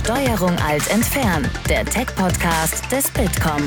Steuerung Alt entfernen, der Tech-Podcast des Bitkom.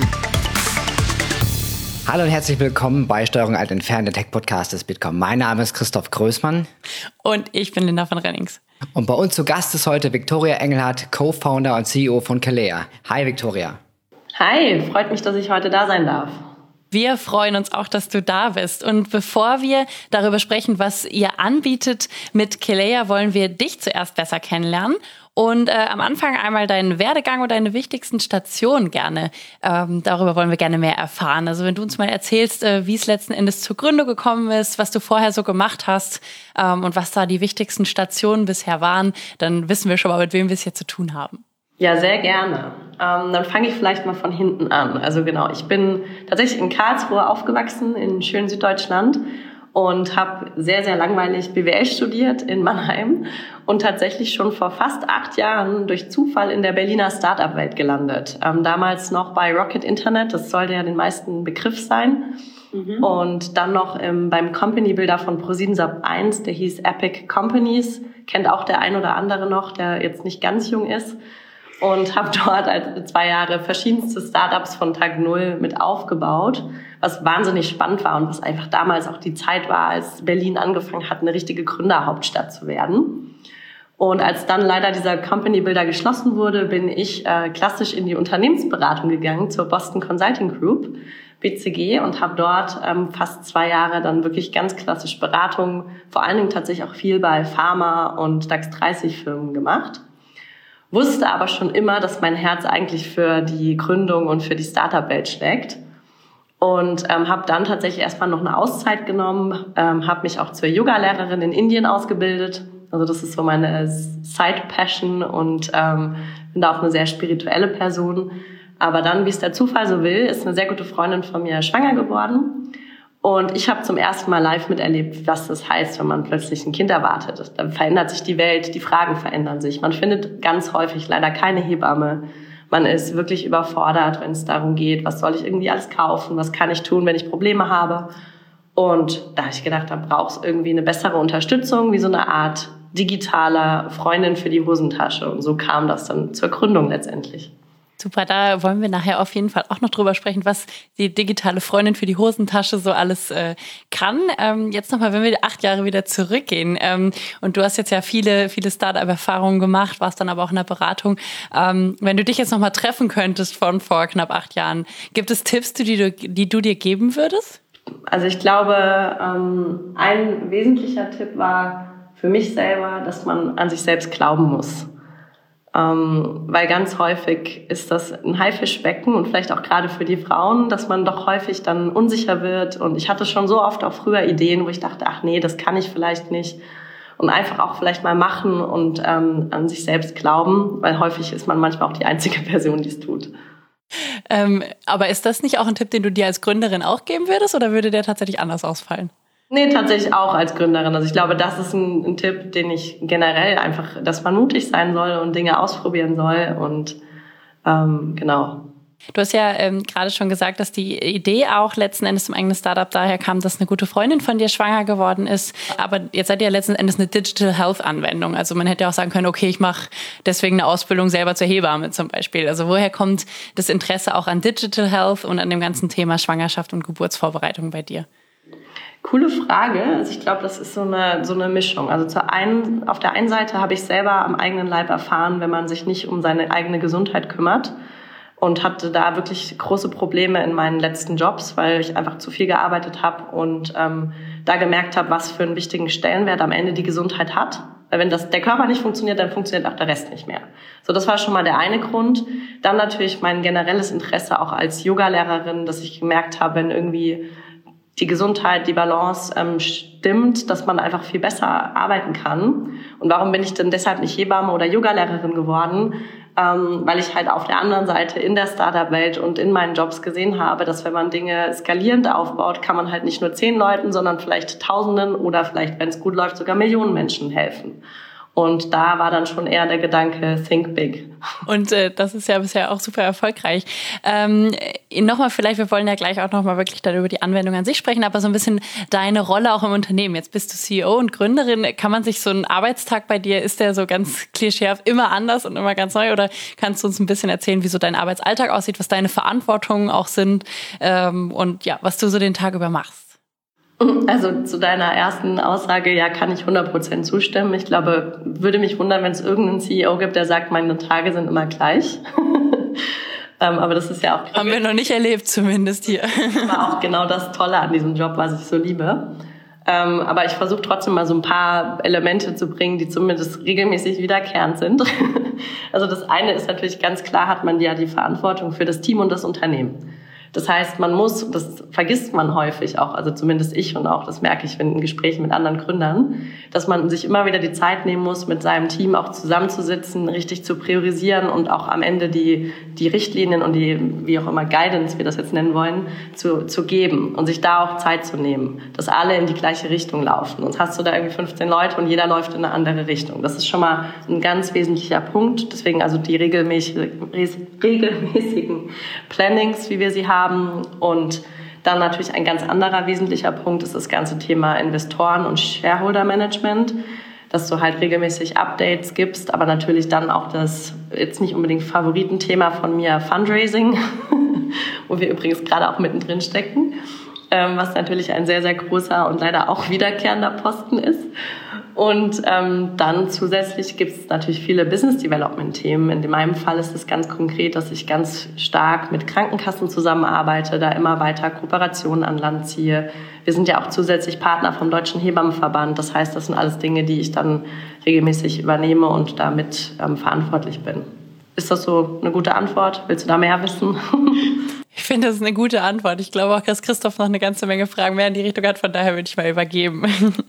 Hallo und herzlich willkommen bei Steuerung Alt entfernen, der Tech-Podcast des Bitkom. Mein Name ist Christoph Größmann. Und ich bin Linda von Rennings. Und bei uns zu Gast ist heute Viktoria Engelhardt, Co-Founder und CEO von Kalea. Hi Viktoria. Hi, freut mich, dass ich heute da sein darf. Wir freuen uns auch, dass du da bist. Und bevor wir darüber sprechen, was ihr anbietet mit Kalea, wollen wir dich zuerst besser kennenlernen. Und am Anfang einmal deinen Werdegang und deine wichtigsten Stationen gerne. Darüber wollen wir gerne mehr erfahren. Also wenn du uns mal erzählst, wie es letzten Endes zur Gründung gekommen ist, was du vorher so gemacht hast und was da die wichtigsten Stationen bisher waren, dann wissen wir schon mal, mit wem wir es hier zu tun haben. Ja, sehr gerne. Dann fange ich vielleicht mal von hinten an. Also genau, ich bin tatsächlich in Karlsruhe aufgewachsen, in schönen Süddeutschland und habe sehr, sehr langweilig BWL studiert in Mannheim und tatsächlich schon vor fast 8 Jahren durch Zufall in der Berliner Startup-Welt gelandet. Damals noch bei Rocket Internet, das sollte ja den meisten Begriff sein. Und dann noch beim Company Builder von ProSiebenSat.1, der hieß Epic Companies, kennt auch der ein oder andere noch, der jetzt nicht ganz jung ist. Und habe dort 2 Jahre verschiedenste Startups von Tag 0 mit aufgebaut, was wahnsinnig spannend war und was einfach damals auch die Zeit war, als Berlin angefangen hat, eine richtige Gründerhauptstadt zu werden. Und als dann leider dieser Company Builder geschlossen wurde, bin ich klassisch in die Unternehmensberatung gegangen zur Boston Consulting Group, BCG, und habe dort fast 2 Jahre dann wirklich ganz klassisch Beratung, vor allen Dingen tatsächlich auch viel bei Pharma- und DAX 30-Firmen gemacht. Wusste aber schon immer, dass mein Herz eigentlich für die Gründung und für die Startup-Welt schlägt. Und habe dann tatsächlich erstmal noch eine Auszeit genommen, habe mich auch zur Yoga-Lehrerin in Indien ausgebildet. Also das ist so meine Side-Passion und bin da auch eine sehr spirituelle Person. Aber dann, wie es der Zufall so will, ist eine sehr gute Freundin von mir schwanger geworden. Und ich habe zum ersten Mal live miterlebt, was das heißt, wenn man plötzlich ein Kind erwartet. Dann verändert sich die Welt, die Fragen verändern sich. Man findet ganz häufig leider keine Hebamme. Man ist wirklich überfordert, wenn es darum geht, was soll ich irgendwie alles kaufen, was kann ich tun, wenn ich Probleme habe. Und da habe ich gedacht, da braucht es irgendwie eine bessere Unterstützung, wie so eine Art digitaler Freundin für die Hosentasche. Und so kam das dann zur Gründung letztendlich. Super, da wollen wir nachher auf jeden Fall auch noch drüber sprechen, was die digitale Freundin für die Hosentasche so alles kann. Jetzt nochmal, wenn wir 8 Jahre wieder zurückgehen und du hast jetzt ja viele Startup-Erfahrungen gemacht, warst dann aber auch in der Beratung. Wenn du dich jetzt nochmal treffen könntest von vor knapp 8 Jahren, gibt es Tipps, die du dir geben würdest? Also ich glaube, ein wesentlicher Tipp war für mich selber, dass man an sich selbst glauben muss. Weil ganz häufig ist das ein Haifischbecken und vielleicht auch gerade für die Frauen, dass man doch häufig dann unsicher wird. Und ich hatte schon so oft auch früher Ideen, wo ich dachte, ach nee, das kann ich vielleicht nicht. Und einfach auch vielleicht mal machen und an sich selbst glauben, weil häufig ist man manchmal auch die einzige Person, die es tut. Aber ist das nicht auch ein Tipp, den du dir als Gründerin auch geben würdest oder würde der tatsächlich anders ausfallen? Nee, tatsächlich auch als Gründerin. Also ich glaube, das ist ein Tipp, den ich generell einfach, dass man mutig sein soll und Dinge ausprobieren soll und genau. Du hast ja gerade schon gesagt, dass die Idee auch letzten Endes zum eigenen Startup daher kam, dass eine gute Freundin von dir schwanger geworden ist. Aber jetzt seid ihr ja letzten Endes eine Digital Health Anwendung. Also man hätte ja auch sagen können, okay, ich mache deswegen eine Ausbildung selber zur Hebamme zum Beispiel. Also woher kommt das Interesse auch an Digital Health und an dem ganzen Thema Schwangerschaft und Geburtsvorbereitung bei dir? Coole Frage. Also ich glaube, das ist so eine Mischung. Also auf der einen Seite habe ich selber am eigenen Leib erfahren, wenn man sich nicht um seine eigene Gesundheit kümmert und hatte da wirklich große Probleme in meinen letzten Jobs, weil ich einfach zu viel gearbeitet habe und da gemerkt habe, was für einen wichtigen Stellenwert am Ende die Gesundheit hat. Weil wenn der Körper nicht funktioniert, dann funktioniert auch der Rest nicht mehr. So, das war schon mal der eine Grund. Dann natürlich mein generelles Interesse auch als Yoga-Lehrerin, dass ich gemerkt habe, wenn irgendwie die Gesundheit, die Balance stimmt, dass man einfach viel besser arbeiten kann. Und warum bin ich denn deshalb nicht Hebamme oder Yogalehrerin geworden? Weil ich halt auf der anderen Seite in der Startup-Welt und in meinen Jobs gesehen habe, dass wenn man Dinge skalierend aufbaut, kann man halt nicht nur 10 Leuten, sondern vielleicht Tausenden oder vielleicht, wenn es gut läuft, sogar Millionen Menschen helfen. Und da war dann schon eher der Gedanke, think big. Und das ist ja bisher auch super erfolgreich. Nochmal vielleicht, wir wollen ja gleich auch nochmal wirklich dann über die Anwendung an sich sprechen, aber so ein bisschen deine Rolle auch im Unternehmen. Jetzt bist du CEO und Gründerin. Kann man sich so einen Arbeitstag bei dir, ist der so ganz klischeehaft immer anders und immer ganz neu? Oder kannst du uns ein bisschen erzählen, wie so dein Arbeitsalltag aussieht, was deine Verantwortungen auch sind und ja, was du so den Tag über machst? Also zu deiner ersten Aussage, ja, kann ich 100% zustimmen. Ich glaube, würde mich wundern, wenn es irgendeinen CEO gibt, der sagt, meine Tage sind immer gleich. Aber das ist ja auch... Haben wir noch nicht erlebt, zumindest hier. Aber auch genau das Tolle an diesem Job, was ich so liebe. Aber ich versuche trotzdem mal so ein paar Elemente zu bringen, die zumindest regelmäßig wiederkehrend sind. Also das eine ist natürlich ganz klar, hat man ja die Verantwortung für das Team und das Unternehmen. Das heißt, man muss, das vergisst man häufig auch, also zumindest ich und auch, das merke ich in Gesprächen mit anderen Gründern, dass man sich immer wieder die Zeit nehmen muss, mit seinem Team auch zusammenzusitzen, richtig zu priorisieren und auch am Ende die Richtlinien und die, wie auch immer, Guidance, wir das jetzt nennen wollen, zu geben und sich da auch Zeit zu nehmen, dass alle in die gleiche Richtung laufen. Sonst hast du da irgendwie 15 Leute und jeder läuft in eine andere Richtung. Das ist schon mal ein ganz wesentlicher Punkt. Deswegen also die regelmäßigen Plannings, wie wir sie haben. Und dann natürlich ein ganz anderer wesentlicher Punkt ist das ganze Thema Investoren- und Shareholder-Management, dass du halt regelmäßig Updates gibst, aber natürlich dann auch das jetzt nicht unbedingt Favoritenthema von mir, Fundraising, wo wir übrigens gerade auch mittendrin stecken, was natürlich ein sehr, sehr großer und leider auch wiederkehrender Posten ist. Und dann zusätzlich gibt es natürlich viele Business-Development-Themen. In meinem Fall ist es ganz konkret, dass ich ganz stark mit Krankenkassen zusammenarbeite, da immer weiter Kooperationen an Land ziehe. Wir sind ja auch zusätzlich Partner vom Deutschen Hebammenverband. Das heißt, das sind alles Dinge, die ich dann regelmäßig übernehme und damit verantwortlich bin. Ist das so eine gute Antwort? Willst du da mehr wissen? Ich finde, das ist eine gute Antwort. Ich glaube auch, dass Christoph noch eine ganze Menge Fragen mehr in die Richtung hat. Von daher würde ich mal übergeben.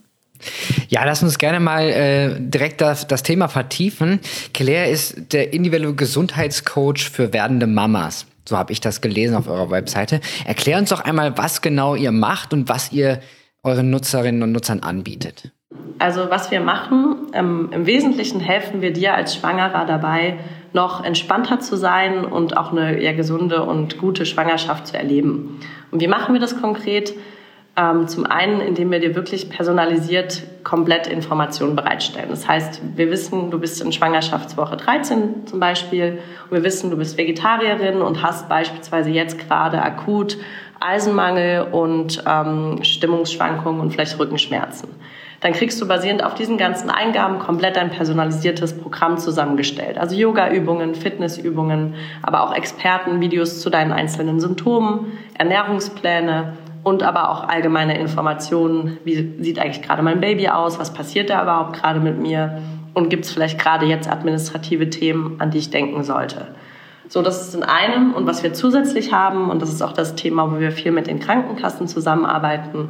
Ja, lass uns gerne mal direkt das Thema vertiefen. Kelea ist der individuelle Gesundheitscoach für werdende Mamas. So habe ich das gelesen auf eurer Webseite. Erklär uns doch einmal, was genau ihr macht und was ihr euren Nutzerinnen und Nutzern anbietet. Also was wir machen, im Wesentlichen helfen wir dir als Schwangerer dabei, noch entspannter zu sein und auch eine eher gesunde und gute Schwangerschaft zu erleben. Und wie machen wir das konkret? Zum einen, indem wir dir wirklich personalisiert komplett Informationen bereitstellen. Das heißt, wir wissen, du bist in Schwangerschaftswoche 13 zum Beispiel und wir wissen, du bist Vegetarierin und hast beispielsweise jetzt gerade akut Eisenmangel und Stimmungsschwankungen und vielleicht Rückenschmerzen. Dann kriegst du basierend auf diesen ganzen Eingaben komplett ein personalisiertes Programm zusammengestellt. Also Yoga-Übungen, Fitnessübungen, aber auch Expertenvideos zu deinen einzelnen Symptomen, Ernährungspläne, und aber auch allgemeine Informationen, wie sieht eigentlich gerade mein Baby aus, was passiert da überhaupt gerade mit mir und gibt es vielleicht gerade jetzt administrative Themen, an die ich denken sollte. So, das ist in einem. Und was wir zusätzlich haben, und das ist auch das Thema, wo wir viel mit den Krankenkassen zusammenarbeiten,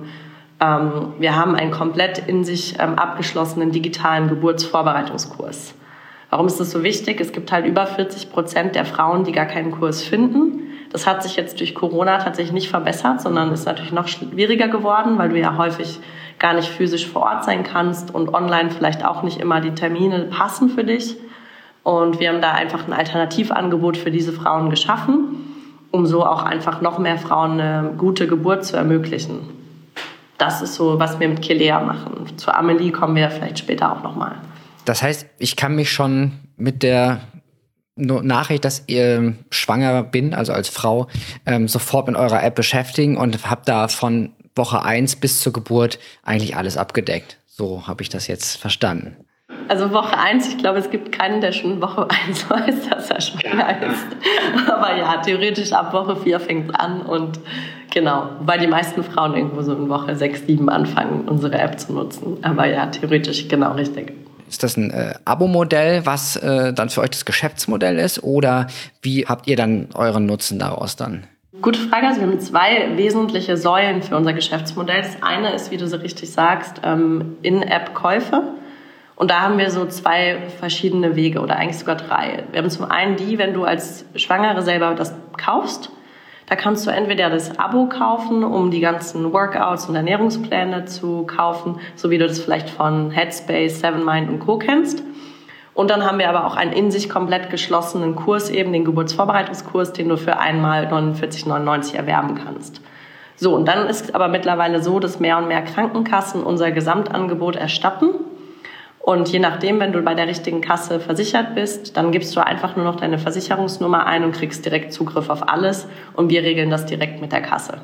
wir haben einen komplett in sich abgeschlossenen digitalen Geburtsvorbereitungskurs. Warum ist das so wichtig? Es gibt halt über 40% der Frauen, die gar keinen Kurs finden. Das hat sich jetzt durch Corona tatsächlich nicht verbessert, sondern ist natürlich noch schwieriger geworden, weil du ja häufig gar nicht physisch vor Ort sein kannst und online vielleicht auch nicht immer die Termine passen für dich. Und wir haben da einfach ein Alternativangebot für diese Frauen geschaffen, um so auch einfach noch mehr Frauen eine gute Geburt zu ermöglichen. Das ist so, was wir mit Kelea machen. Zu Amelie kommen wir vielleicht später auch nochmal. Das heißt, ich kann mich schon mit der Nachricht, dass ihr schwanger bin, also als Frau, sofort mit eurer App beschäftigen und habe da von Woche 1 bis zur Geburt eigentlich alles abgedeckt. So habe ich das jetzt verstanden. Also Woche 1, ich glaube, es gibt keinen, der schon Woche 1 weiß, dass er schwanger ist. Aber ja, theoretisch ab Woche 4 fängt es an und genau, weil die meisten Frauen irgendwo so in Woche 6, 7 anfangen, unsere App zu nutzen. Aber ja, theoretisch genau richtig. Ist das ein Abo-Modell, was dann für euch das Geschäftsmodell ist? Oder wie habt ihr dann euren Nutzen daraus dann? Gute Frage. Also wir haben 2 wesentliche Säulen für unser Geschäftsmodell. Das eine ist, wie du so richtig sagst, In-App-Käufe. Und da haben wir so 2 verschiedene Wege oder eigentlich sogar 3. Wir haben zum einen die, wenn du als Schwangere selber das kaufst, Da kannst du entweder das Abo kaufen, um die ganzen Workouts und Ernährungspläne zu kaufen, so wie du das vielleicht von Headspace, Sevenmind und Co. kennst. Und dann haben wir aber auch einen in sich komplett geschlossenen Kurs, eben den Geburtsvorbereitungskurs, den du für einmal 49,99 erwerben kannst. So, und dann ist es aber mittlerweile so, dass mehr und mehr Krankenkassen unser Gesamtangebot erstatten. Und je nachdem, wenn du bei der richtigen Kasse versichert bist, dann gibst du einfach nur noch deine Versicherungsnummer ein und kriegst direkt Zugriff auf alles. Und wir regeln das direkt mit der Kasse.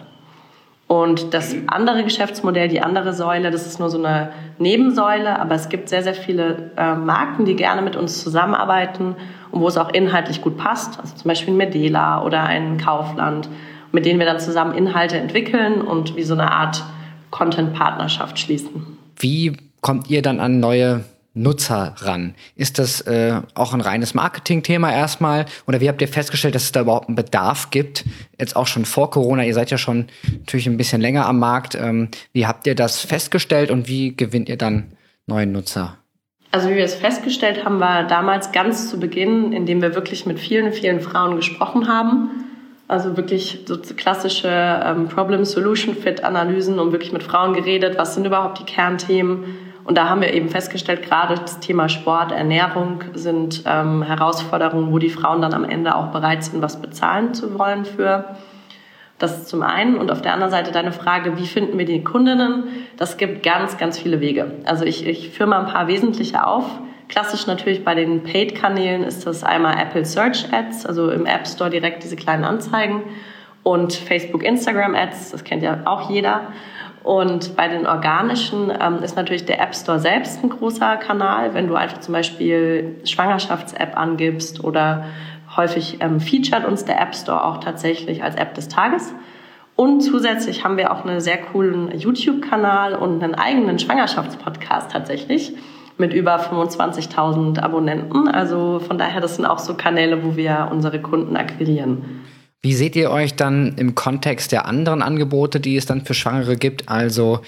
Und das andere Geschäftsmodell, die andere Säule, das ist nur so eine Nebensäule, aber es gibt sehr, sehr viele Marken, die gerne mit uns zusammenarbeiten und wo es auch inhaltlich gut passt. Also zum Beispiel ein Medela oder ein Kaufland, mit denen wir dann zusammen Inhalte entwickeln und wie so eine Art Content-Partnerschaft schließen. Wie kommt ihr dann an neue Nutzer ran? Ist das auch ein reines Marketing-Thema erstmal? Oder wie habt ihr festgestellt, dass es da überhaupt einen Bedarf gibt? Jetzt auch schon vor Corona, ihr seid ja schon natürlich ein bisschen länger am Markt. Wie habt ihr das festgestellt und wie gewinnt ihr dann neue Nutzer? Also wie wir es festgestellt haben, war damals ganz zu Beginn, indem wir wirklich mit vielen, vielen Frauen gesprochen haben. Also wirklich so klassische Problem-Solution-Fit-Analysen und wirklich mit Frauen geredet, was sind überhaupt die Kernthemen. Und da haben wir eben festgestellt, gerade das Thema Sport, Ernährung sind Herausforderungen, wo die Frauen dann am Ende auch bereit sind, was bezahlen zu wollen für. Das ist zum einen. Und auf der anderen Seite deine Frage, wie finden wir die Kundinnen? Das gibt ganz, ganz viele Wege. Also ich führe mal ein paar wesentliche auf. Klassisch natürlich bei den Paid-Kanälen ist das einmal Apple Search Ads, also im App Store direkt diese kleinen Anzeigen, und Facebook, Instagram Ads, das kennt ja auch jeder. Und bei den organischen ist natürlich der App Store selbst ein großer Kanal, wenn du einfach zum Beispiel Schwangerschafts-App angibst oder häufig featured uns der App Store auch tatsächlich als App des Tages. Und zusätzlich haben wir auch einen sehr coolen YouTube-Kanal und einen eigenen Schwangerschaftspodcast tatsächlich mit über 25.000 Abonnenten. Also von daher, das sind auch so Kanäle, wo wir unsere Kunden akquirieren. Wie seht ihr euch dann im Kontext der anderen Angebote, die es dann für Schwangere gibt? Also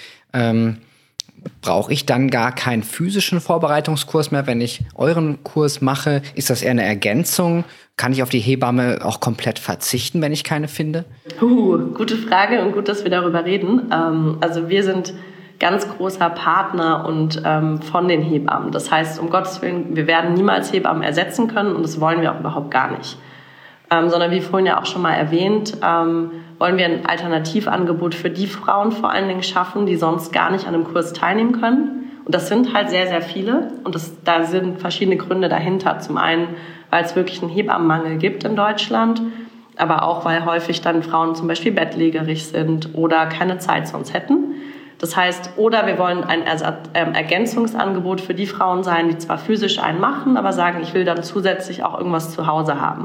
brauche ich dann gar keinen physischen Vorbereitungskurs mehr, wenn ich euren Kurs mache? Ist das eher eine Ergänzung? Kann ich auf die Hebamme auch komplett verzichten, wenn ich keine finde? Gute Frage und gut, dass wir darüber reden. Also wir sind ganz großer Partner und von den Hebammen. Das heißt, um Gottes Willen, wir werden niemals Hebammen ersetzen können und das wollen wir auch überhaupt gar nicht. Sondern wie vorhin ja auch schon mal erwähnt, wollen wir ein Alternativangebot für die Frauen vor allen Dingen schaffen, die sonst gar nicht an einem Kurs teilnehmen können. Und das sind halt sehr, sehr viele und da sind verschiedene Gründe dahinter. Zum einen, weil es wirklich einen Hebammenmangel gibt in Deutschland, aber auch, weil häufig dann Frauen zum Beispiel bettlägerig sind oder keine Zeit sonst hätten. Das heißt, oder wir wollen ein Ergänzungsangebot für die Frauen sein, die zwar physisch einen machen, aber sagen, ich will dann zusätzlich auch irgendwas zu Hause haben.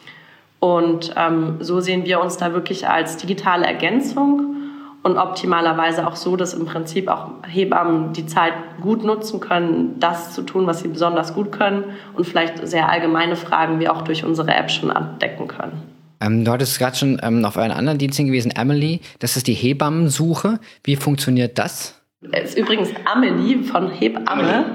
Und so sehen wir uns da wirklich als digitale Ergänzung und optimalerweise auch so, dass im Prinzip auch Hebammen die Zeit gut nutzen können, das zu tun, was sie besonders gut können und vielleicht sehr allgemeine Fragen wir auch durch unsere App schon abdecken können. Du hattest gerade schon auf euren anderen Dienst hingewiesen, Amelie. Das ist die Hebammensuche. Wie funktioniert das? Es ist übrigens Amelie von Hebamme.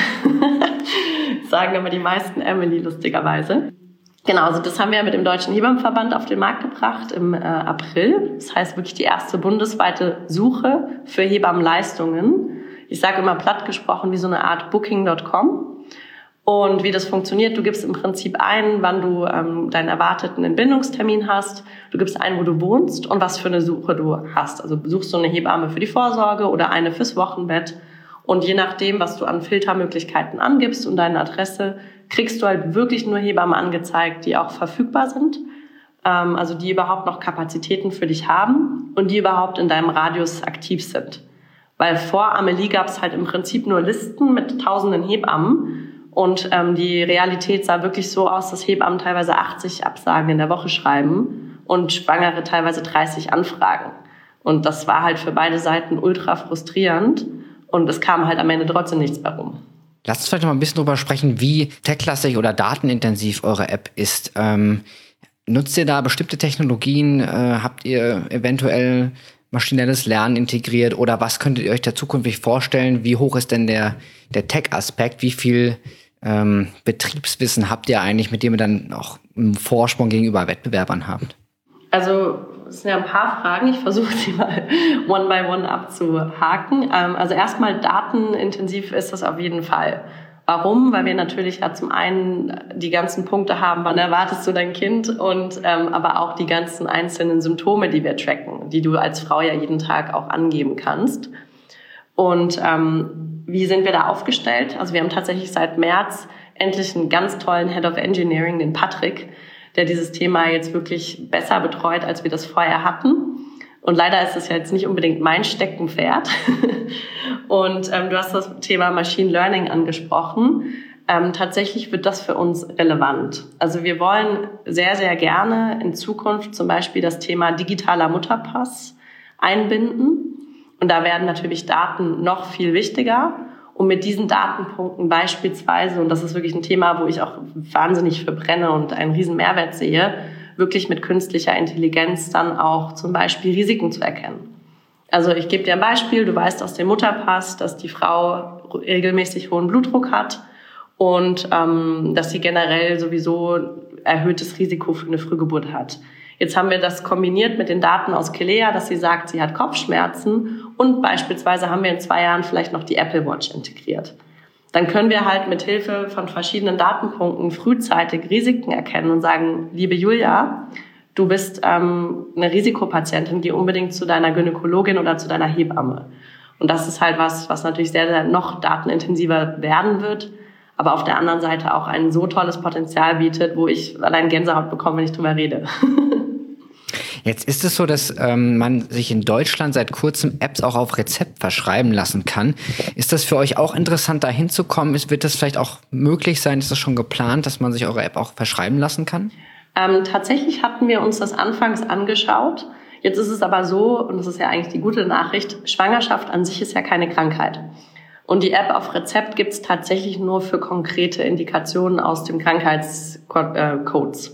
Sagen aber die meisten Amelie lustigerweise. Genau, also das haben wir mit dem Deutschen Hebammenverband auf den Markt gebracht im April. Das heißt wirklich die erste bundesweite Suche für Hebammenleistungen. Ich sage immer platt gesprochen wie so eine Art Booking.com. Und wie das funktioniert, du gibst im Prinzip ein, wann du deinen erwarteten Entbindungstermin hast. Du gibst ein, wo du wohnst und was für eine Suche du hast. Also suchst du eine Hebamme für die Vorsorge oder eine fürs Wochenbett. Und je nachdem, was du an Filtermöglichkeiten angibst und deine Adresse, kriegst du halt wirklich nur Hebammen angezeigt, die auch verfügbar sind. Also die überhaupt noch Kapazitäten für dich haben und die überhaupt in deinem Radius aktiv sind. Weil vor Amelie gab es halt im Prinzip nur Listen mit tausenden Hebammen. Und die Realität sah wirklich so aus, dass Hebammen teilweise 80 Absagen in der Woche schreiben und Schwangere teilweise 30 Anfragen. Und das war halt für beide Seiten ultra frustrierend und es kam halt am Ende trotzdem nichts mehr rum. Lasst uns vielleicht noch mal ein bisschen drüber sprechen, wie techlastig oder datenintensiv eure App ist. Nutzt ihr da bestimmte Technologien? Habt ihr eventuell maschinelles Lernen integriert? Oder was könntet ihr euch da zukünftig vorstellen? Wie hoch ist denn der Tech-Aspekt? Wie viel Betriebswissen habt ihr eigentlich, mit dem ihr dann auch einen Vorsprung gegenüber Wettbewerbern habt? Also es sind ja ein paar Fragen. Ich versuche sie mal one by one abzuhaken. Also erstmal datenintensiv ist das auf jeden Fall. Warum? Weil wir natürlich ja zum einen die ganzen Punkte haben, wann erwartest du dein Kind und aber auch die ganzen einzelnen Symptome, die wir tracken, die du als Frau ja jeden Tag auch angeben kannst. Und wie sind wir da aufgestellt? Also wir haben tatsächlich seit März endlich einen ganz tollen Head of Engineering, den Patrick, der dieses Thema jetzt wirklich besser betreut, als wir das vorher hatten. Und leider ist es ja jetzt nicht unbedingt mein Steckenpferd. Und du hast das Thema Machine Learning angesprochen. Tatsächlich wird das für uns relevant. Also wir wollen sehr, sehr gerne in Zukunft zum Beispiel das Thema digitaler Mutterpass einbinden. Und da werden natürlich Daten noch viel wichtiger. Und mit diesen Datenpunkten beispielsweise, und das ist wirklich ein Thema, wo ich auch wahnsinnig für brenne und einen riesen Mehrwert sehe, wirklich mit künstlicher Intelligenz dann auch zum Beispiel Risiken zu erkennen. Also ich gebe dir ein Beispiel, du weißt aus dem Mutterpass, dass die Frau regelmäßig hohen Blutdruck hat und dass sie generell sowieso erhöhtes Risiko für eine Frühgeburt hat. Jetzt haben wir das kombiniert mit den Daten aus Kelea, dass sie sagt, sie hat Kopfschmerzen und beispielsweise haben wir in 2 Jahren vielleicht noch die Apple Watch integriert. Dann können wir halt mit Hilfe von verschiedenen Datenpunkten frühzeitig Risiken erkennen und sagen, liebe Julia, du bist eine Risikopatientin, geh unbedingt zu deiner Gynäkologin oder zu deiner Hebamme. Und das ist halt was natürlich sehr, sehr noch datenintensiver werden wird, aber auf der anderen Seite auch ein so tolles Potenzial bietet, wo ich allein Gänsehaut bekomme, wenn ich drüber rede. Jetzt ist es so, dass man sich in Deutschland seit kurzem Apps auch auf Rezept verschreiben lassen kann. Ist das für euch auch interessant, da hinzukommen? Wird das vielleicht auch möglich sein? Ist das schon geplant, dass man sich eure App auch verschreiben lassen kann? Tatsächlich hatten wir uns das anfangs angeschaut. Jetzt ist es aber so, und das ist ja eigentlich die gute Nachricht, Schwangerschaft an sich ist ja keine Krankheit. Und die App auf Rezept gibt es tatsächlich nur für konkrete Indikationen aus dem Krankheitscodes.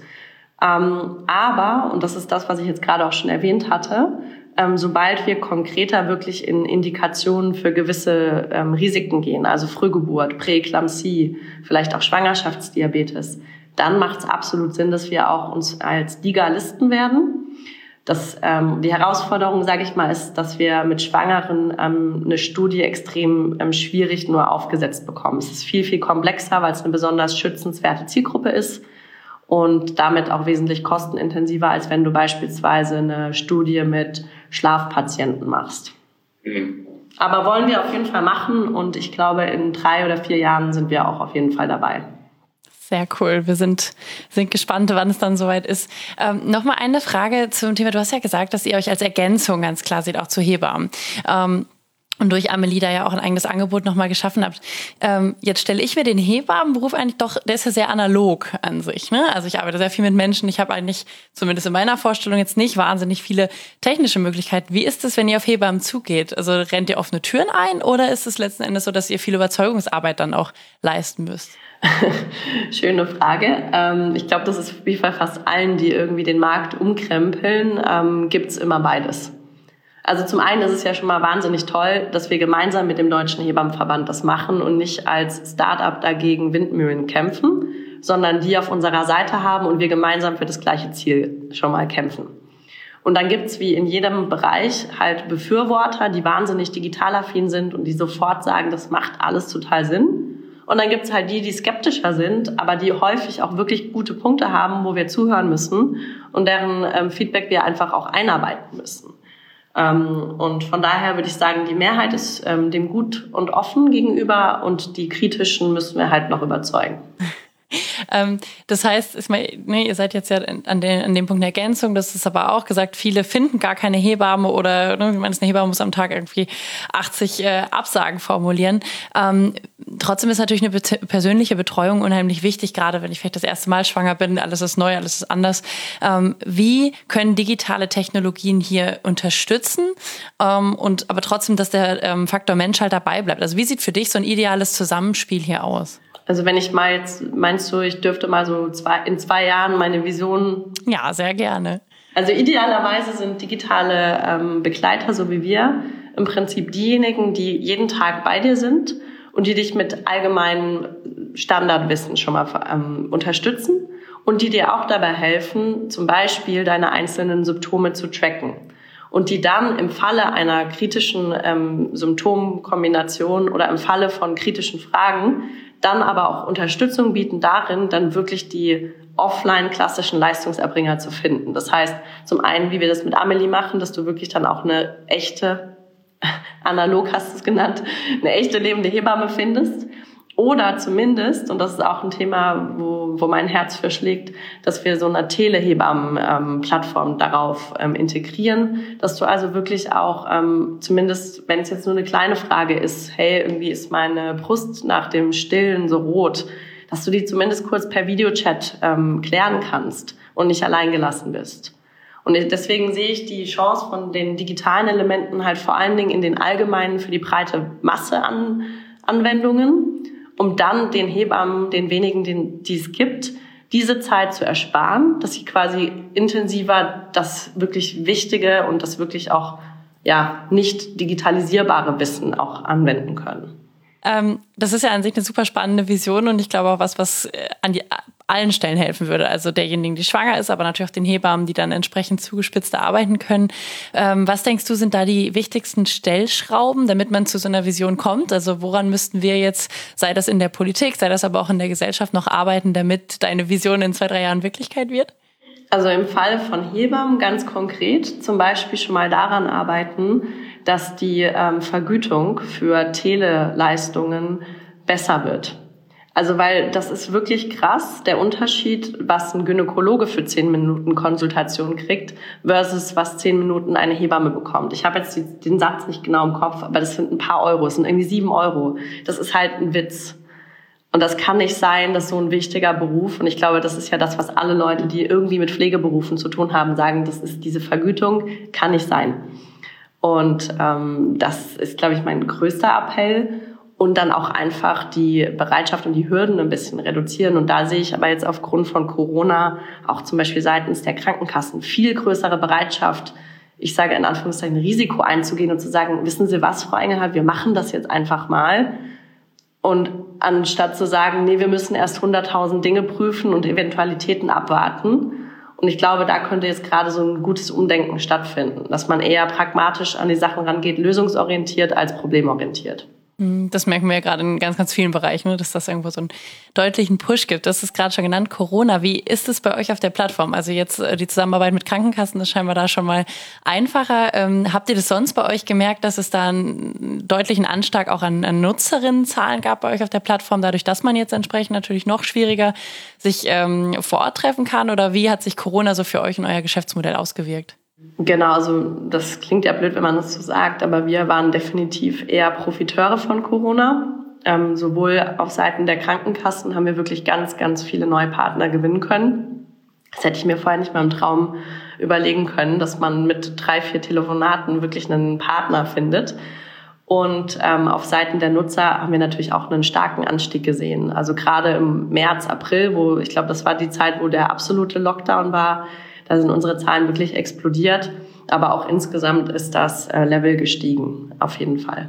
Aber, und das ist das, was ich jetzt gerade auch schon erwähnt hatte, sobald wir konkreter wirklich in Indikationen für gewisse Risiken gehen, also Frühgeburt, Präeklampsie, vielleicht auch Schwangerschaftsdiabetes, dann macht es absolut Sinn, dass wir auch uns als DIGA listen werden. Die Herausforderung, sage ich mal, ist, dass wir mit Schwangeren eine Studie extrem schwierig nur aufgesetzt bekommen. Es ist viel, viel komplexer, weil es eine besonders schützenswerte Zielgruppe ist. Und damit auch wesentlich kostenintensiver, als wenn du beispielsweise eine Studie mit Schlafpatienten machst. Aber wollen wir auf jeden Fall machen und ich glaube, in 3 oder 4 Jahren sind wir auch auf jeden Fall dabei. Sehr cool. Wir sind gespannt, wann es dann soweit ist. Nochmal eine Frage zum Thema. Du hast ja gesagt, dass ihr euch als Ergänzung ganz klar seht, auch zu Hebammen. Und durch Amelie da ja auch ein eigenes Angebot nochmal geschaffen habt. Jetzt stelle ich mir den Hebammenberuf eigentlich doch, der ist ja sehr analog an sich, ne? Also ich arbeite sehr viel mit Menschen. Ich habe eigentlich, zumindest in meiner Vorstellung, jetzt nicht wahnsinnig viele technische Möglichkeiten. Wie ist es, wenn ihr auf Hebammen zugeht? Also rennt ihr offene Türen ein oder ist es letzten Endes so, dass ihr viel Überzeugungsarbeit dann auch leisten müsst? Schöne Frage. Ich glaube, das ist wie bei fast allen, die irgendwie den Markt umkrempeln, gibt's immer beides. Also zum einen ist es ja schon mal wahnsinnig toll, dass wir gemeinsam mit dem Deutschen Hebammenverband das machen und nicht als Start-up dagegen Windmühlen kämpfen, sondern die auf unserer Seite haben und wir gemeinsam für das gleiche Ziel schon mal kämpfen. Und dann gibt's wie in jedem Bereich halt Befürworter, die wahnsinnig digitalaffin sind und die sofort sagen, das macht alles total Sinn. Und dann gibt's halt die skeptischer sind, aber die häufig auch wirklich gute Punkte haben, wo wir zuhören müssen und deren Feedback wir einfach auch einarbeiten müssen. Und von daher würde ich sagen, die Mehrheit ist dem gut und offen gegenüber und die kritischen müssen wir halt noch überzeugen. Das heißt, ihr seid jetzt ja an dem Punkt der Ergänzung, das ist aber auch gesagt, viele finden gar keine Hebamme oder eine Hebamme muss am Tag irgendwie 80 Absagen formulieren. Trotzdem ist natürlich eine persönliche Betreuung unheimlich wichtig, gerade wenn ich vielleicht das erste Mal schwanger bin, alles ist neu, alles ist anders. Wie können digitale Technologien hier unterstützen und aber trotzdem, dass der Faktor Mensch halt dabei bleibt? Also wie sieht für dich so ein ideales Zusammenspiel hier aus? Also wenn ich mal jetzt, meinst du, ich dürfte mal so in 2 Jahren meine Vision... Ja, sehr gerne. Also idealerweise sind digitale Begleiter, so wie wir, im Prinzip diejenigen, die jeden Tag bei dir sind und die dich mit allgemeinem Standardwissen schon mal unterstützen und die dir auch dabei helfen, zum Beispiel deine einzelnen Symptome zu tracken. Und die dann im Falle einer kritischen Symptomkombination oder im Falle von kritischen Fragen dann aber auch Unterstützung bieten darin, dann wirklich die offline klassischen Leistungserbringer zu finden. Das heißt, zum einen, wie wir das mit Amelie machen, dass du wirklich dann auch eine echte, analog hast du es genannt, eine echte lebende Hebamme findest. Oder zumindest, und das ist auch ein Thema, wo mein Herz für schlägt, dass wir so eine Telehebammen-Plattform darauf integrieren, dass du also wirklich auch, zumindest wenn es jetzt nur eine kleine Frage ist, hey, irgendwie ist meine Brust nach dem Stillen so rot, dass du die zumindest kurz per Videochat klären kannst und nicht allein gelassen bist. Und deswegen sehe ich die Chance von den digitalen Elementen halt vor allen Dingen in den allgemeinen für die breite Masse an Anwendungen, um dann den Hebammen, den wenigen, die es gibt, diese Zeit zu ersparen, dass sie quasi intensiver das wirklich Wichtige und das wirklich auch nicht digitalisierbare Wissen auch anwenden können. Das ist ja an sich eine super spannende Vision und ich glaube auch was an allen Stellen helfen würde. Also derjenigen, die schwanger ist, aber natürlich auch den Hebammen, die dann entsprechend zugespitzter arbeiten können. Was denkst du, sind da die wichtigsten Stellschrauben, damit man zu so einer Vision kommt? Also woran müssten wir jetzt, sei das in der Politik, sei das aber auch in der Gesellschaft, noch arbeiten, damit deine Vision in 2-3 Jahren Wirklichkeit wird? Also im Fall von Hebammen ganz konkret zum Beispiel schon mal daran arbeiten, dass die Vergütung für Teleleistungen besser wird. Also weil das ist wirklich krass, der Unterschied, was ein Gynäkologe für 10 Minuten Konsultation kriegt versus was 10 Minuten eine Hebamme bekommt. Ich habe jetzt den Satz nicht genau im Kopf, aber das sind ein paar Euro, es sind irgendwie 7 Euro. Das ist halt ein Witz. Und das kann nicht sein, dass so ein wichtiger Beruf, und ich glaube, das ist ja das, was alle Leute, die irgendwie mit Pflegeberufen zu tun haben, sagen, das ist diese Vergütung, kann nicht sein. Und das ist, glaube ich, mein größter Appell. Und dann auch einfach die Bereitschaft und die Hürden ein bisschen reduzieren. Und da sehe ich aber jetzt aufgrund von Corona auch zum Beispiel seitens der Krankenkassen viel größere Bereitschaft, ich sage in Anführungszeichen, Risiko einzugehen und zu sagen, wissen Sie was, Frau Engelhardt, wir machen das jetzt einfach mal. Und anstatt zu sagen, nee, wir müssen erst 100.000 Dinge prüfen und Eventualitäten abwarten. Und ich glaube, da könnte jetzt gerade so ein gutes Umdenken stattfinden, dass man eher pragmatisch an die Sachen rangeht, lösungsorientiert als problemorientiert. Das merken wir ja gerade in ganz, ganz vielen Bereichen, dass das irgendwo so einen deutlichen Push gibt. Das ist gerade schon genannt, Corona. Wie ist es bei euch auf der Plattform? Also jetzt die Zusammenarbeit mit Krankenkassen, das scheinbar da schon mal einfacher. Habt ihr das sonst bei euch gemerkt, dass es da einen deutlichen Anstieg auch an Nutzerinnenzahlen gab bei euch auf der Plattform, dadurch, dass man jetzt entsprechend natürlich noch schwieriger sich vor Ort treffen kann? Oder wie hat sich Corona so für euch und euer Geschäftsmodell ausgewirkt? Genau, also das klingt ja blöd, wenn man das so sagt, aber wir waren definitiv eher Profiteure von Corona. Sowohl auf Seiten der Krankenkassen haben wir wirklich ganz, ganz viele neue Partner gewinnen können. Das hätte ich mir vorher nicht mal im Traum überlegen können, dass man mit 3-4 Telefonaten wirklich einen Partner findet. Und auf Seiten der Nutzer haben wir natürlich auch einen starken Anstieg gesehen. Also gerade im März, April, wo ich glaube, das war die Zeit, wo der absolute Lockdown war, da sind unsere Zahlen wirklich explodiert. Aber auch insgesamt ist das Level gestiegen, auf jeden Fall.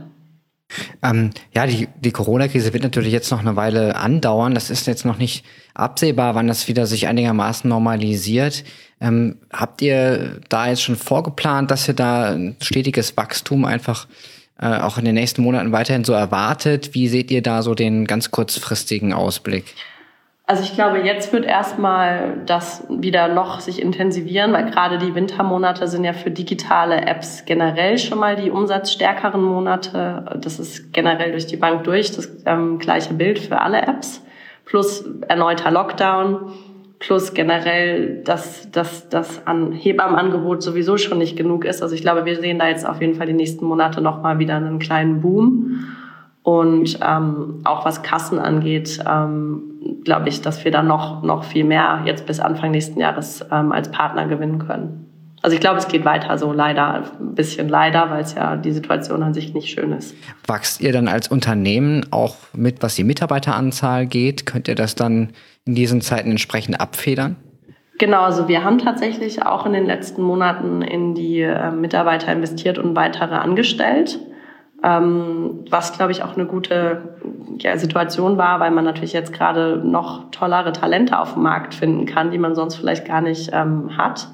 Die Corona-Krise wird natürlich jetzt noch eine Weile andauern. Das ist jetzt noch nicht absehbar, wann das wieder sich einigermaßen normalisiert. Habt ihr da jetzt schon vorgeplant, dass ihr da ein stetiges Wachstum einfach auch in den nächsten Monaten weiterhin so erwartet? Wie seht ihr da so den ganz kurzfristigen Ausblick? Also ich glaube, jetzt wird erstmal das wieder noch sich intensivieren, weil gerade die Wintermonate sind ja für digitale Apps generell schon mal die umsatzstärkeren Monate. Das ist generell durch die Bank durch das gleiche Bild für alle Apps. Plus erneuter Lockdown, plus generell, dass das an Hebammenangebot sowieso schon nicht genug ist. Also ich glaube, wir sehen da jetzt auf jeden Fall die nächsten Monate noch mal wieder einen kleinen Boom. Und auch was Kassen angeht, glaube ich, dass wir da noch viel mehr jetzt bis Anfang nächsten Jahres als Partner gewinnen können. Also ich glaube, es geht weiter so leider, ein bisschen leider, weil es ja die Situation an sich nicht schön ist. Wachst ihr dann als Unternehmen auch mit, was die Mitarbeiteranzahl geht? Könnt ihr das dann in diesen Zeiten entsprechend abfedern? Genau, also wir haben tatsächlich auch in den letzten Monaten in die Mitarbeiter investiert und weitere angestellt. Was, glaube ich, auch eine gute Situation war, weil man natürlich jetzt gerade noch tollere Talente auf dem Markt finden kann, die man sonst vielleicht gar nicht hat.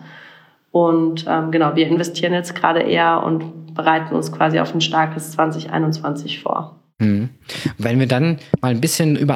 Und genau, wir investieren jetzt gerade eher und bereiten uns quasi auf ein starkes 2021 vor. Wenn wir dann mal ein bisschen über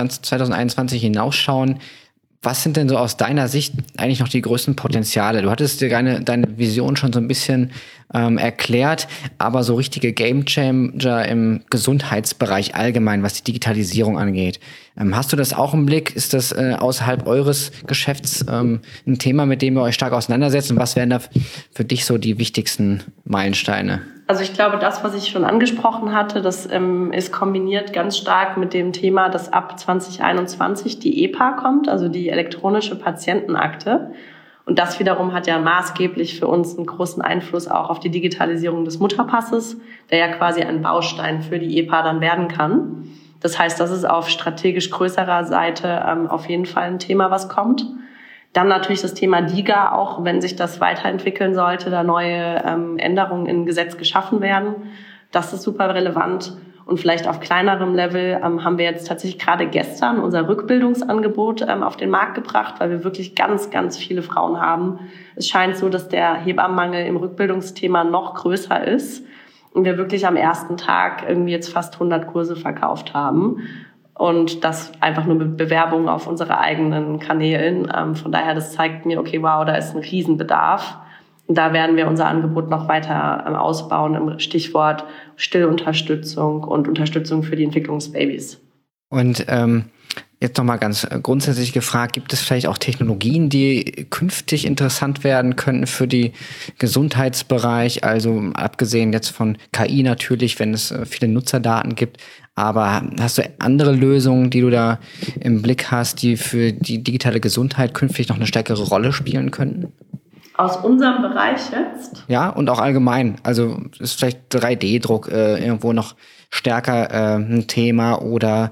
2021 hinausschauen, was sind denn so aus deiner Sicht eigentlich noch die größten Potenziale? Du hattest dir deine Vision schon so ein bisschen erklärt, aber so richtige Gamechanger im Gesundheitsbereich allgemein, was die Digitalisierung angeht. Hast du das auch im Blick? Ist das außerhalb eures Geschäfts ein Thema, mit dem ihr euch stark auseinandersetzt? Und was wären da für dich so die wichtigsten Meilensteine? Also ich glaube, das, was ich schon angesprochen hatte, das ist kombiniert ganz stark mit dem Thema, dass ab 2021 die EPA kommt, also die elektronische Patientenakte. Und das wiederum hat ja maßgeblich für uns einen großen Einfluss auch auf die Digitalisierung des Mutterpasses, der ja quasi ein Baustein für die EPA dann werden kann. Das heißt, das ist auf strategisch größerer Seite auf jeden Fall ein Thema, was kommt. Dann natürlich das Thema DiGA, auch wenn sich das weiterentwickeln sollte, da neue Änderungen im Gesetz geschaffen werden. Das ist super relevant. Und vielleicht auf kleinerem Level haben wir jetzt tatsächlich gerade gestern unser Rückbildungsangebot auf den Markt gebracht, weil wir wirklich ganz, ganz viele Frauen haben. Es scheint so, dass der Hebammenmangel im Rückbildungsthema noch größer ist und wir wirklich am ersten Tag irgendwie jetzt fast 100 Kurse verkauft haben. Und das einfach nur mit Bewerbungen auf unsere eigenen Kanälen. Von daher, das zeigt mir, okay, wow, da ist ein Riesenbedarf. Und da werden wir unser Angebot noch weiter ausbauen im Stichwort Stillunterstützung und Unterstützung für die Entwicklungsbabys. Und jetzt nochmal ganz grundsätzlich gefragt, gibt es vielleicht auch Technologien, die künftig interessant werden könnten für den Gesundheitsbereich? Also abgesehen jetzt von KI natürlich, wenn es viele Nutzerdaten gibt. Aber hast du andere Lösungen, die du da im Blick hast, die für die digitale Gesundheit künftig noch eine stärkere Rolle spielen könnten? Aus unserem Bereich jetzt? Ja, und auch allgemein. Also ist vielleicht 3D-Druck irgendwo noch stärker ein Thema oder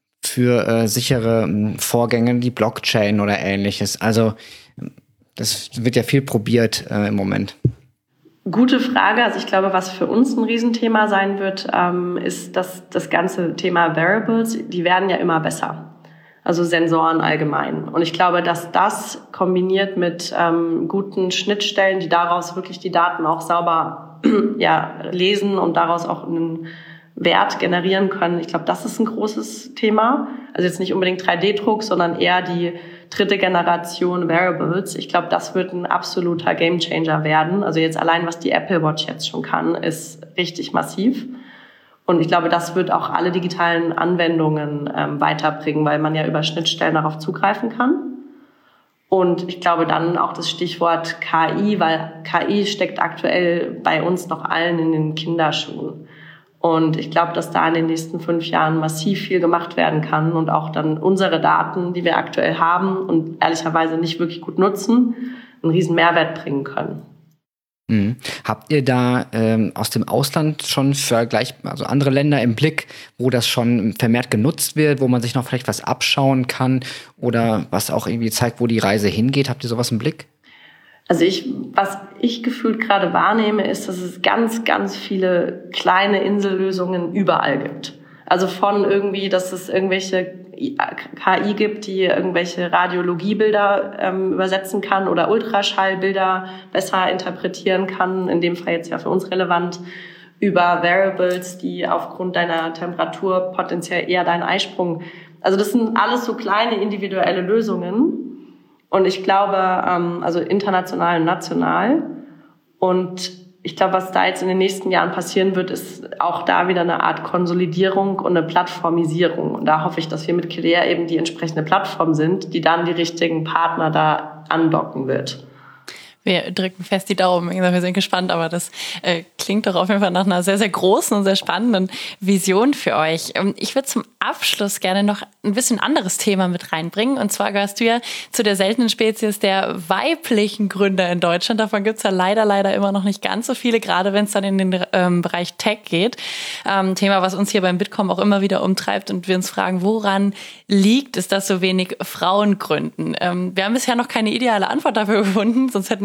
für sichere Vorgänge die Blockchain oder Ähnliches. Also das wird ja viel probiert im Moment. Gute Frage. Also ich glaube, was für uns ein Riesenthema sein wird, ist das ganze Thema Wearables. Die werden ja immer besser. Also Sensoren allgemein. Und ich glaube, dass das kombiniert mit guten Schnittstellen, die daraus wirklich die Daten auch sauber lesen und daraus auch einen Wert generieren können. Ich glaube, das ist ein großes Thema. Also jetzt nicht unbedingt 3D-Druck, sondern eher die dritte Generation Wearables. Ich glaube, das wird ein absoluter Gamechanger werden. Also jetzt allein, was die Apple Watch jetzt schon kann, ist richtig massiv. Und ich glaube, das wird auch alle digitalen Anwendungen weiterbringen, weil man ja über Schnittstellen darauf zugreifen kann. Und ich glaube dann auch das Stichwort KI, weil KI steckt aktuell bei uns noch allen in den Kinderschuhen. Und ich glaube, dass da in den nächsten 5 Jahren massiv viel gemacht werden kann und auch dann unsere Daten, die wir aktuell haben und ehrlicherweise nicht wirklich gut nutzen, einen riesen Mehrwert bringen können. Habt ihr da aus dem Ausland schon also andere Länder im Blick, wo das schon vermehrt genutzt wird, wo man sich noch vielleicht was abschauen kann oder was auch irgendwie zeigt, wo die Reise hingeht? Habt ihr sowas im Blick? Also was ich gefühlt gerade wahrnehme, ist, dass es ganz, ganz viele kleine Insellösungen überall gibt. Also von irgendwie, dass es irgendwelche KI gibt, die irgendwelche Radiologiebilder übersetzen kann oder Ultraschallbilder besser interpretieren kann, in dem Fall jetzt ja für uns relevant, über Wearables, die aufgrund deiner Temperatur potenziell eher deinen Eisprung. Also das sind alles so kleine individuelle Lösungen. Und ich glaube, also international und national. Und ich glaube, was da jetzt in den nächsten Jahren passieren wird, ist auch da wieder eine Art Konsolidierung und eine Plattformisierung. Und da hoffe ich, dass wir mit Kelea eben die entsprechende Plattform sind, die dann die richtigen Partner da andocken wird. Wir drücken fest die Daumen. Wir sind gespannt, aber das klingt doch auf jeden Fall nach einer sehr, sehr großen und sehr spannenden Vision für euch. Ich würde zum Abschluss gerne noch ein bisschen anderes Thema mit reinbringen. Und zwar gehörst du ja zu der seltenen Spezies der weiblichen Gründer in Deutschland. Davon gibt es ja leider immer noch nicht ganz so viele, gerade wenn es dann in den Bereich Tech geht. Thema, was uns hier beim Bitkom auch immer wieder umtreibt und wir uns fragen, woran liegt es, dass so wenig Frauen gründen? Wir haben bisher noch keine ideale Antwort dafür gefunden, sonst hätten wir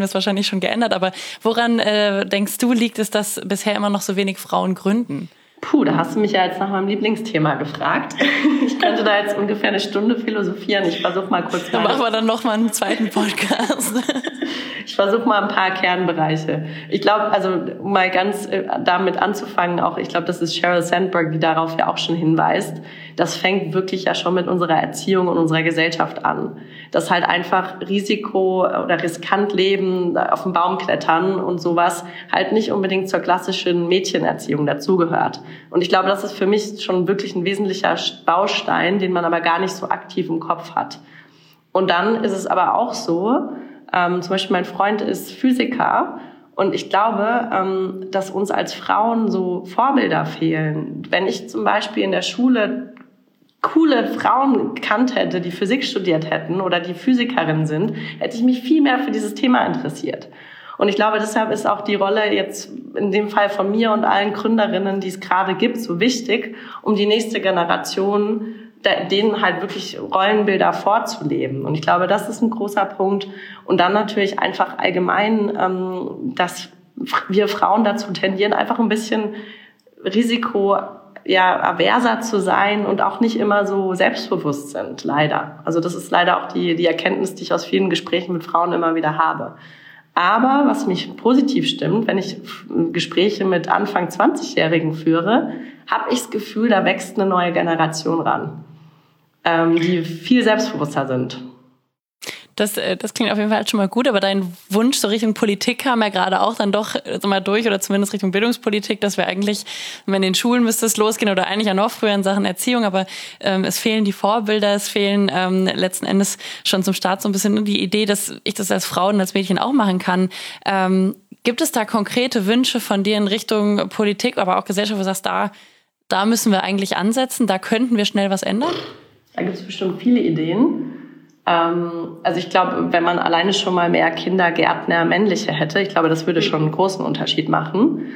ist wahrscheinlich schon geändert, aber woran denkst du, liegt es, dass bisher immer noch so wenig Frauen gründen? Da hast du mich ja jetzt nach meinem Lieblingsthema gefragt. Ich könnte da jetzt ungefähr eine Stunde philosophieren. Ich versuche mal kurz... Dann machen wir dann noch mal einen zweiten Podcast. Ich versuche mal ein paar Kernbereiche. Ich glaube, also um mal ganz damit anzufangen, auch ich glaube, das ist Sheryl Sandberg, die darauf ja auch schon hinweist. Das fängt wirklich ja schon mit unserer Erziehung und unserer Gesellschaft an. Dass halt einfach Risiko oder riskant leben, auf den Baum klettern und sowas halt nicht unbedingt zur klassischen Mädchenerziehung dazugehört. Und ich glaube, das ist für mich schon wirklich ein wesentlicher Baustein, den man aber gar nicht so aktiv im Kopf hat. Und dann ist es aber auch so, zum Beispiel mein Freund ist Physiker und ich glaube, dass uns als Frauen so Vorbilder fehlen. Wenn ich zum Beispiel in der Schule coole Frauen gekannt hätte, die Physik studiert hätten oder die Physikerinnen sind, hätte ich mich viel mehr für dieses Thema interessiert. Und ich glaube, deshalb ist auch die Rolle jetzt in dem Fall von mir und allen Gründerinnen, die es gerade gibt, so wichtig, um die nächste Generation denen halt wirklich Rollenbilder vorzuleben. Und ich glaube, das ist ein großer Punkt. Und dann natürlich einfach allgemein, dass wir Frauen dazu tendieren, einfach ein bisschen averser zu sein und auch nicht immer so selbstbewusst sind, leider. Also das ist leider auch die Erkenntnis, die ich aus vielen Gesprächen mit Frauen immer wieder habe. Aber was mich positiv stimmt, wenn ich Gespräche mit Anfang 20-Jährigen führe, habe ich das Gefühl, da wächst eine neue Generation ran, die viel selbstbewusster sind. Das klingt auf jeden Fall schon mal gut, aber dein Wunsch so Richtung Politik kam ja gerade auch dann doch so mal durch oder zumindest Richtung Bildungspolitik, dass wir eigentlich, wenn in den Schulen müsste es losgehen oder eigentlich ja noch früher in Sachen Erziehung, aber es fehlen die Vorbilder, es fehlen letzten Endes schon zum Start so ein bisschen die Idee, dass ich das als Frau und als Mädchen auch machen kann. Gibt es da konkrete Wünsche von dir in Richtung Politik, aber auch Gesellschaft, wo du sagst, da müssen wir eigentlich ansetzen, da könnten wir schnell was ändern? Da gibt es bestimmt viele Ideen. Also ich glaube, wenn man alleine schon mal mehr Kindergärtner männliche hätte, ich glaube, das würde schon einen großen Unterschied machen.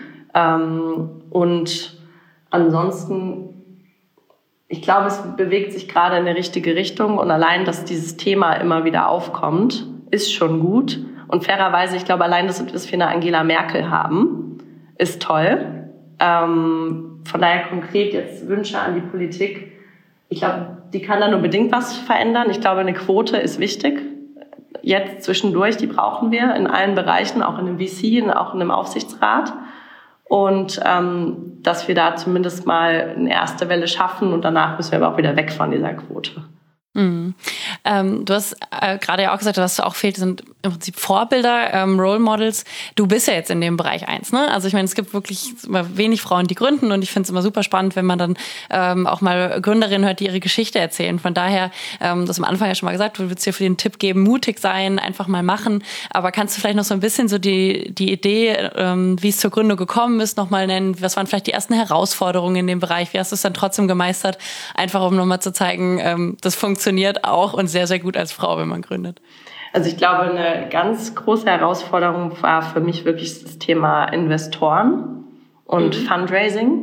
Und ansonsten, ich glaube, es bewegt sich gerade in die richtige Richtung und allein, dass dieses Thema immer wieder aufkommt, ist schon gut. Und fairerweise, ich glaube, allein, dass wir eine Angela Merkel haben, ist toll. Von daher konkret jetzt Wünsche an die Politik. Ich glaube, die kann da nur bedingt was verändern. Ich glaube, eine Quote ist wichtig. Jetzt zwischendurch, die brauchen wir in allen Bereichen, auch in dem VC, auch in dem Aufsichtsrat. Und dass wir da zumindest mal eine erste Welle schaffen und danach müssen wir aber auch wieder weg von dieser Quote. Mhm. Du hast gerade ja auch gesagt, was auch fehlt, sind im Prinzip Vorbilder, Role Models. Du bist ja jetzt in dem Bereich 1, ne? Also ich meine, es gibt wirklich immer wenig Frauen, die gründen und ich finde es immer super spannend, wenn man dann auch mal Gründerinnen hört, die ihre Geschichte erzählen. Von daher, du hast am Anfang ja schon mal gesagt, du würdest dir für den Tipp geben, mutig sein, einfach mal machen. Aber kannst du vielleicht noch so ein bisschen so die Idee, wie es zur Gründung gekommen ist, nochmal nennen? Was waren vielleicht die ersten Herausforderungen in dem Bereich? Wie hast du es dann trotzdem gemeistert? Einfach um nochmal zu zeigen, das funktioniert auch und sehr, sehr gut als Frau, wenn man gründet. Also ich glaube, eine ganz große Herausforderung war für mich wirklich das Thema Investoren und Fundraising.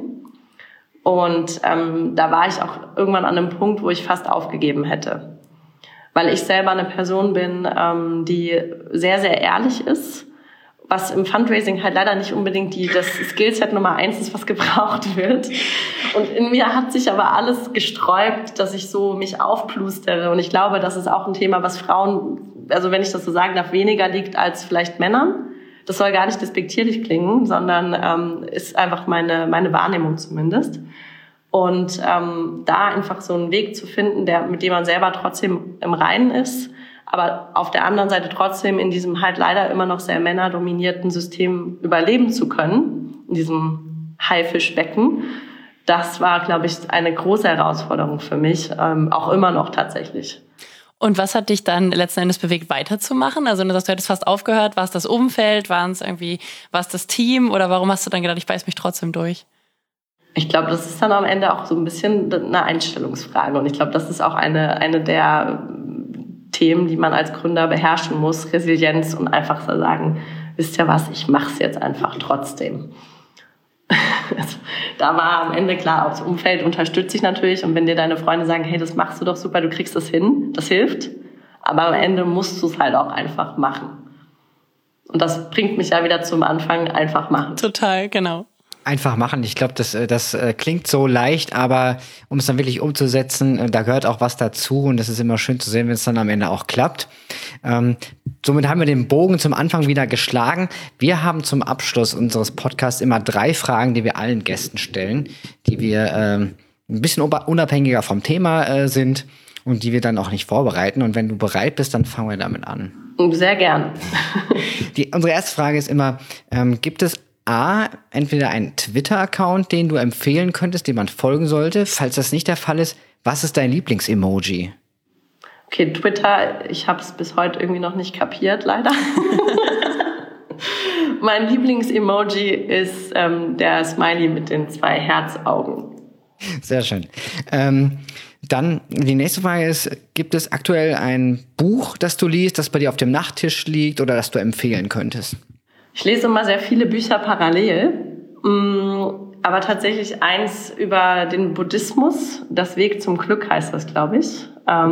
Und da war ich auch irgendwann an einem Punkt, wo ich fast aufgegeben hätte. Weil ich selber eine Person bin, die sehr, sehr ehrlich ist, was im Fundraising halt leider nicht unbedingt das Skillset Nummer 1 ist, was gebraucht wird. Und in mir hat sich aber alles gesträubt, dass ich so mich aufplustere. Und ich glaube, das ist auch ein Thema, was Frauen, also wenn ich das so sagen darf, weniger liegt als vielleicht Männern. Das soll gar nicht despektierlich klingen, sondern ist einfach meine Wahrnehmung zumindest. Und da einfach so einen Weg zu finden, mit dem man selber trotzdem im Reinen ist, aber auf der anderen Seite trotzdem in diesem halt leider immer noch sehr männerdominierten System überleben zu können, in diesem Haifischbecken, das war, glaube ich, eine große Herausforderung für mich, auch immer noch tatsächlich. Und was hat dich dann letzten Endes bewegt, weiterzumachen? Also du sagst, du hättest fast aufgehört. War es das Umfeld? War es das Team? Oder warum hast du dann gedacht, ich beiß mich trotzdem durch? Ich glaube, das ist dann am Ende auch so ein bisschen eine Einstellungsfrage. Und ich glaube, das ist auch eine der Themen, die man als Gründer beherrschen muss, Resilienz und einfach so sagen, wisst ihr was, ich mache es jetzt einfach trotzdem. Da war am Ende klar, aufs Umfeld unterstütze ich natürlich und wenn dir deine Freunde sagen, hey, das machst du doch super, du kriegst das hin, das hilft, aber am Ende musst du es halt auch einfach machen. Und das bringt mich ja wieder zum Anfang, einfach machen. Total, genau. Einfach machen. Ich glaube, das klingt so leicht, aber um es dann wirklich umzusetzen, da gehört auch was dazu und das ist immer schön zu sehen, wenn es dann am Ende auch klappt. Somit haben wir den Bogen zum Anfang wieder geschlagen. Wir haben zum Abschluss unseres Podcasts immer 3 Fragen, die wir allen Gästen stellen, die wir ein bisschen unabhängiger vom Thema sind und die wir dann auch nicht vorbereiten. Und wenn du bereit bist, dann fangen wir damit an. Sehr gern. Unsere erste Frage ist immer, gibt es entweder einen Twitter-Account, den du empfehlen könntest, dem man folgen sollte? Falls das nicht der Fall ist, was ist dein Lieblings-Emoji? Okay, Twitter, ich habe es bis heute irgendwie noch nicht kapiert, leider. Mein Lieblings-Emoji ist der Smiley mit den 2 Herzaugen. Sehr schön. Dann die nächste Frage ist, gibt es aktuell ein Buch, das du liest, das bei dir auf dem Nachttisch liegt oder das du empfehlen könntest? Ich lese immer sehr viele Bücher parallel, aber tatsächlich eins über den Buddhismus. Das Weg zum Glück heißt das, glaube ich.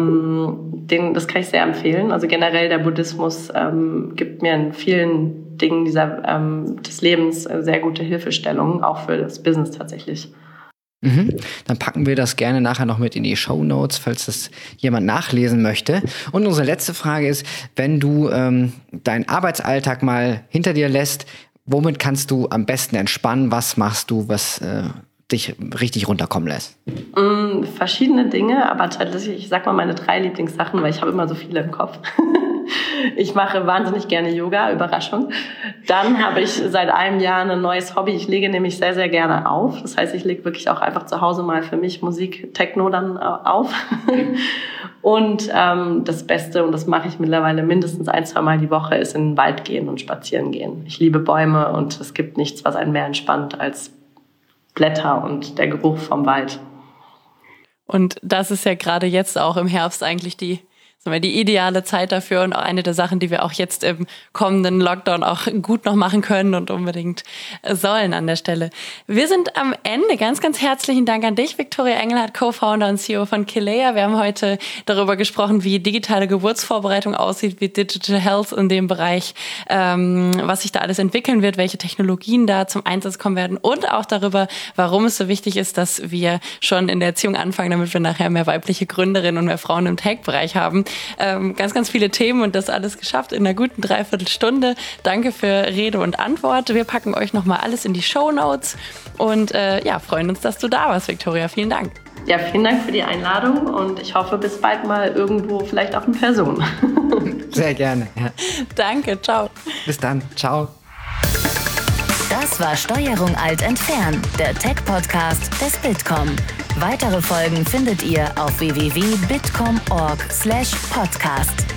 Das kann ich sehr empfehlen. Also generell der Buddhismus gibt mir in vielen Dingen des Lebens sehr gute Hilfestellungen, auch für das Business tatsächlich. Dann packen wir das gerne nachher noch mit in die Shownotes, falls das jemand nachlesen möchte. Und unsere letzte Frage ist, wenn du deinen Arbeitsalltag mal hinter dir lässt, womit kannst du am besten entspannen? Was machst du, was dich richtig runterkommen lässt? Verschiedene Dinge, aber tatsächlich, ich sag mal meine 3 Lieblingssachen, weil ich habe immer so viele im Kopf. Ich mache wahnsinnig gerne Yoga, Überraschung. Dann habe ich seit einem Jahr ein neues Hobby. Ich lege nämlich sehr, sehr gerne auf. Das heißt, ich lege wirklich auch einfach zu Hause mal für mich Musik, Techno dann auf. Und das Beste, und das mache ich mittlerweile mindestens 1-2 Mal die Woche, ist in den Wald gehen und spazieren gehen. Ich liebe Bäume und es gibt nichts, was einen mehr entspannt als Blätter und der Geruch vom Wald. Und das ist ja gerade jetzt auch im Herbst eigentlich die ideale Zeit dafür und auch eine der Sachen, die wir auch jetzt im kommenden Lockdown auch gut noch machen können und unbedingt sollen an der Stelle. Wir sind am Ende. Ganz, ganz herzlichen Dank an dich, Viktoria Engelhardt, Co-Founder und CEO von Kilea. Wir haben heute darüber gesprochen, wie digitale Geburtsvorbereitung aussieht, wie Digital Health in dem Bereich, was sich da alles entwickeln wird, welche Technologien da zum Einsatz kommen werden und auch darüber, warum es so wichtig ist, dass wir schon in der Erziehung anfangen, damit wir nachher mehr weibliche Gründerinnen und mehr Frauen im Tech-Bereich haben. Ganz, ganz viele Themen und das alles geschafft in einer guten Dreiviertelstunde. Danke für Rede und Antwort. Wir packen euch nochmal alles in die Shownotes und freuen uns, dass du da warst, Viktoria. Vielen Dank. Ja, vielen Dank für die Einladung und ich hoffe, bis bald mal irgendwo, vielleicht auch in Person. Sehr gerne. Ja. Danke, ciao. Bis dann, ciao. Das war Steuerung Alt entfernen, der Tech-Podcast des Bitkom. Weitere Folgen findet ihr auf www.bitkom.org/podcast.